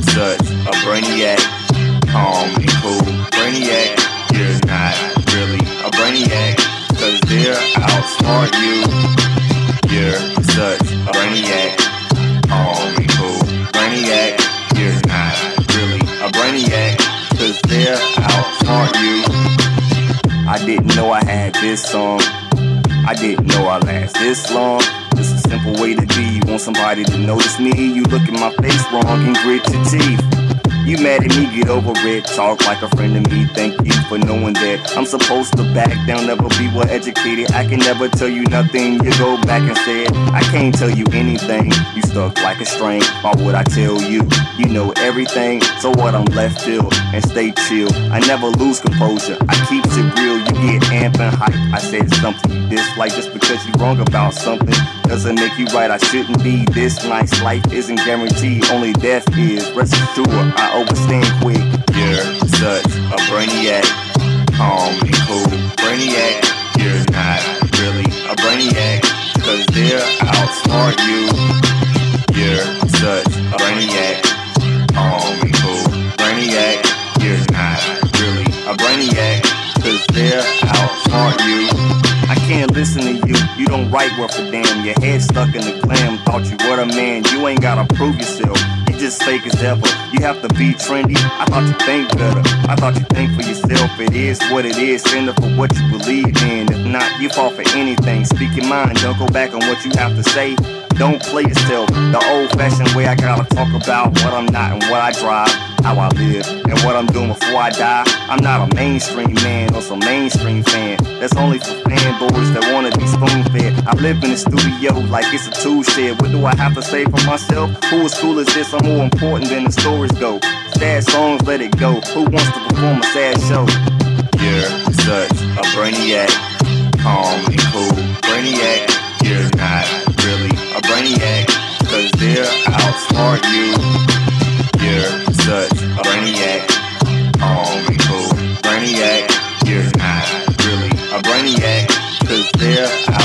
such a brainiac, calm and cool. Brainiac, you're not really a brainiac, cause they're outsmart you. You're such a brainiac, calm and cool. Brainiac, you're not really a brainiac, cause they're outsmart you. I didn't know I had this song. I didn't know I last this long. It's a simple way to be. You want somebody to notice me? You look in my face wrong and grit your teeth. You mad at me, get over it. Talk like a friend to me. Thank you for knowing that I'm supposed to back down, never be well educated. I can never tell you nothing. You go back and say it. I can't tell you anything. You stuck like a string. Why would I tell you? You know everything. So what? I'm left field and stay chill. I never lose composure. I keep it real. You get amp and hype. I said something you dislike just because you wrong about something doesn't make you right. I shouldn't be this nice. Life isn't guaranteed. Only death is. Rest assured, I overstand quick. You're such a brainiac, calm and cool. Brainiac, you're not really a brainiac, cause they're outsmart you. You're such a brainiac, calm and cool. Brainiac, you're not really a brainiac, cause they're outsmart you. I can't listen to you, you don't write worth a damn. Your head stuck in the glam, thought you were a man. You ain't gotta prove yourself, you just fake as ever. You have to be trendy, I thought you think better. I thought you think for yourself, it is what it is. Stand up for what you believe in, if not, you fall for anything. Speak your mind, don't go back on what you have to say. Don't play yourself, the old-fashioned way. I gotta talk about what I'm not and what I drive, how I live, and what I'm doing before I die. I'm not a mainstream man or some mainstream fan. That's only for fanboys that wanna be spoon-fed. I live in the studio like it's a tool shed. What do I have to say for myself? Who is cool as this? I'm more important than the stories go. Sad songs, let it go. Who wants to perform a sad show? You're such a brainiac, calm and cool. Brainiac, you're not really a brainiac, cause they're outsmart you. You're such a brainiac, calm and cool. Brainiac, you're not really a brainiac, cause they're